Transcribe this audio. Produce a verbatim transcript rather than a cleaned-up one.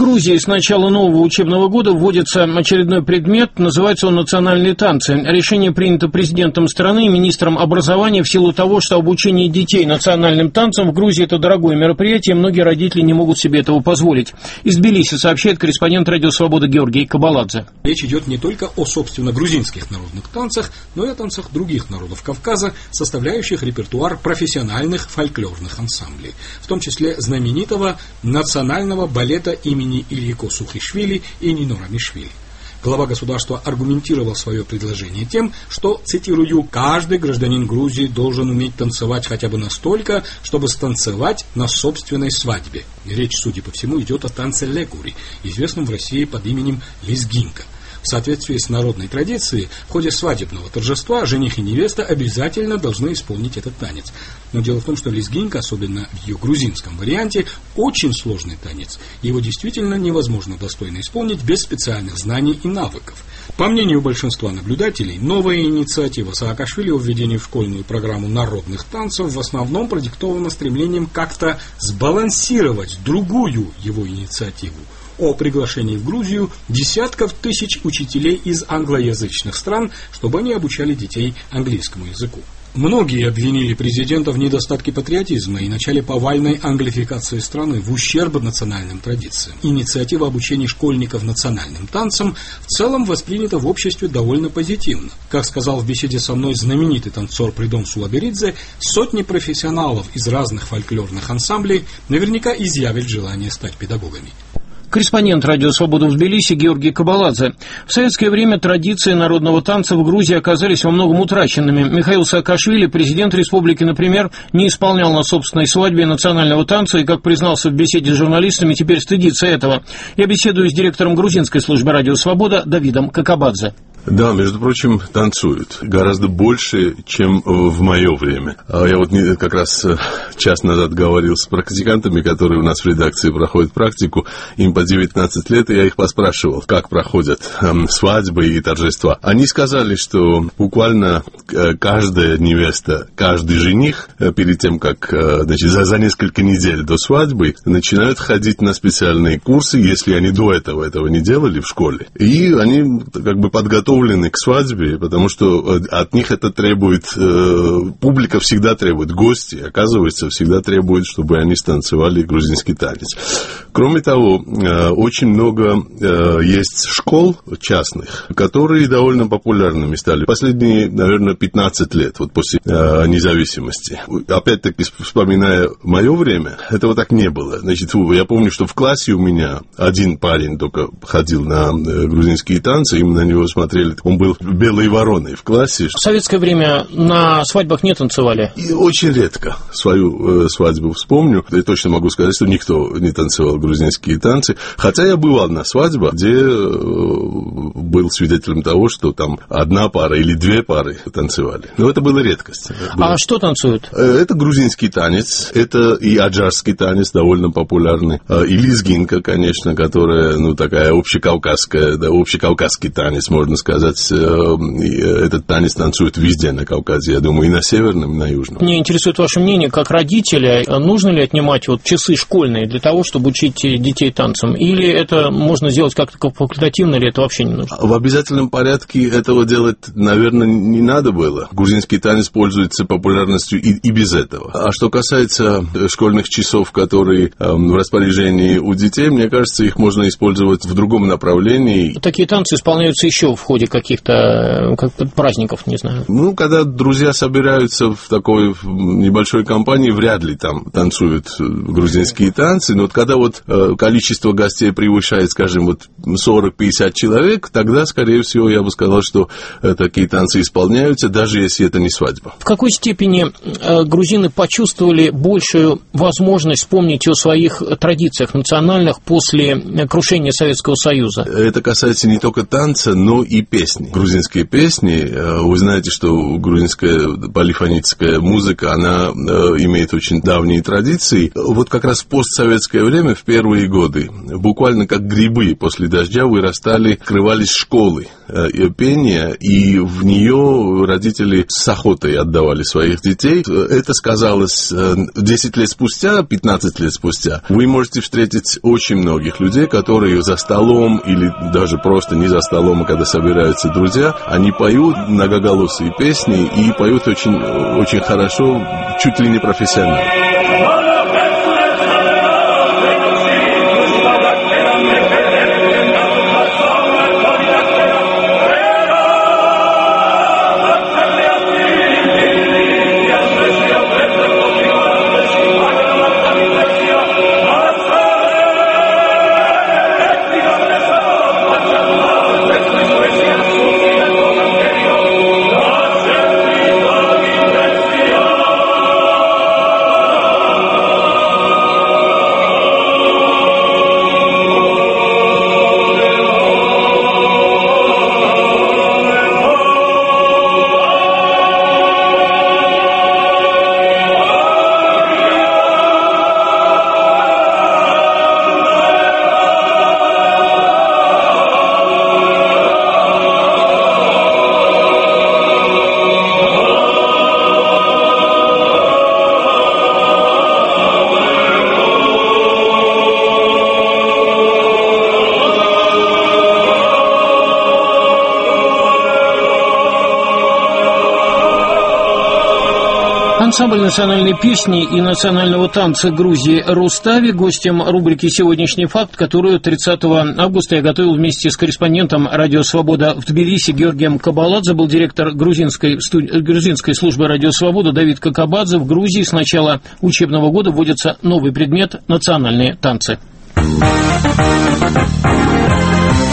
Грузии с начала нового учебного года вводится очередной предмет, называется он «Национальные танцы». Решение принято президентом страны и министром образования в силу того, что обучение детей национальным танцам в Грузии – это дорогое мероприятие, и многие родители не могут себе этого позволить. Из Тбилиси сообщает корреспондент «Радио Свобода» Георгий Кабаладзе. Речь идет не только о, собственно, грузинских народных танцах, но и о танцах других народов Кавказа, составляющих репертуар профессиональных фольклорных ансамблей, в том числе знаменитого национального балета имени Ильико Сухишвили и Нино Рамишвили. Глава государства аргументировал свое предложение тем, что, цитирую, «каждый гражданин Грузии должен уметь танцевать хотя бы настолько, чтобы станцевать на собственной свадьбе». Речь, судя по всему, идет о танце легури, известном в России под именем лезгинка. В соответствии с народной традицией, в ходе свадебного торжества жених и невеста обязательно должны исполнить этот танец. Но дело в том, что лезгинка, особенно в ее грузинском варианте, очень сложный танец. Его действительно невозможно достойно исполнить без специальных знаний и навыков. По мнению большинства наблюдателей, новая инициатива Саакашвили о введении в школьную программу народных танцев в основном продиктована стремлением как-то сбалансировать другую его инициативу о приглашении в Грузию десятков тысяч учителей из англоязычных стран, чтобы они обучали детей английскому языку. Многие обвинили президента в недостатке патриотизма и начале повальной англификации страны в ущерб национальным традициям. Инициатива обучения школьников национальным танцам в целом воспринята в обществе довольно позитивно. Как сказал в беседе со мной знаменитый танцор Придон Сулаберидзе, сотни профессионалов из разных фольклорных ансамблей наверняка изъявят желание стать педагогами. Корреспондент «Радио Свобода» в Тбилиси Георгий Кабаладзе. В советское время традиции народного танца в Грузии оказались во многом утраченными. Михаил Саакашвили, президент республики, например, не исполнял на собственной свадьбе национального танца и, как признался в беседе с журналистами, теперь стыдится этого. Я беседую с директором грузинской службы «Радио Свобода» Давидом Какабадзе. Да, между прочим, танцуют гораздо больше, чем в мое время. Я вот как раз час назад говорил с практикантами, которые у нас в редакции проходят практику, им по девятнадцать лет, и я их поспрашивал, как проходят эм, свадьбы и торжества. Они сказали, что буквально каждая невеста, каждый жених, перед тем, как, значит, за, за несколько недель до свадьбы, начинают ходить на специальные курсы, если они до этого этого не делали в школе. И они как бы подготовлены к свадьбе, потому что от них это требует, э, публика всегда требует, гости, оказывается, всегда требуют, чтобы они станцевали грузинский танец. Кроме того, э, очень много э, есть школ частных, которые довольно популярными стали последние, наверное, пятнадцать лет, вот после э, независимости. Опять-таки, вспоминая мое время, этого так не было. Значит, я помню, что в классе у меня один парень только ходил на э, грузинские танцы, и мы на него смотрели. Он был белой вороной в классе. В советское время на свадьбах не танцевали? И очень редко свою э, свадьбу вспомню. Я точно могу сказать, что никто не танцевал грузинские танцы. Хотя я бывал на свадьбах, где э, был свидетелем того, что там одна пара или две пары танцевали. Но это была редкость. Было. А что танцуют? Это грузинский танец, это и аджарский танец, довольно популярный, и лезгинка, конечно, которая, ну, такая общекавказская, да, общекавказский танец, можно сказать. Этот танец танцуют везде на Кавказе, я думаю, и на северном, и на южном. Мне интересует ваше мнение, как родителя, нужно ли отнимать вот часы школьные для того, чтобы учить детей танцам, или это можно сделать как-то факультативно, или это вообще не нужно? В обязательном порядке этого делать, наверное, не надо было. Грузинский танец пользуется популярностью и, и без этого. А что касается школьных часов, которые э, в распоряжении у детей, мне кажется, их можно использовать в другом направлении. Такие танцы исполняются еще в ходе каких-то как праздников, не знаю. Ну, когда друзья собираются в такой небольшой компании, вряд ли там танцуют грузинские танцы, но вот когда вот э, количество гостей превышает, скажем, вот сорок-пятьдесят человек, тогда, скорее всего, я бы сказал, что э, такие танцы исполняются, даже если это не свадьба. В какой степени э, грузины почувствовали большую возможность вспомнить о своих традициях национальных после крушения Советского Союза? Это касается не только танца, но и песни. Грузинские песни, вы знаете, что грузинская полифоническая музыка, она имеет очень давние традиции. Вот как раз в постсоветское время, в первые годы, буквально как грибы после дождя вырастали, открывались школы пения, и в нее родители с охотой отдавали своих детей. Это сказалось десять лет спустя, пятнадцать лет спустя. Вы можете встретить очень многих людей, которые за столом или даже просто не за столом, а когда собираются друзья, они поют многоголосые песни и поют очень, очень хорошо, чуть ли не профессионально. Ансамбль национальной песни и национального танца Грузии «Рустави» гостем рубрики «Сегодняшний факт», которую тридцатого августа я готовил вместе с корреспондентом «Радио Свобода» в Тбилиси Георгием Кабаладзе, был директор грузинской, студ... грузинской службы «Радио Свобода» Давид Какабадзе. В Грузии с начала учебного года вводится новый предмет – национальные танцы.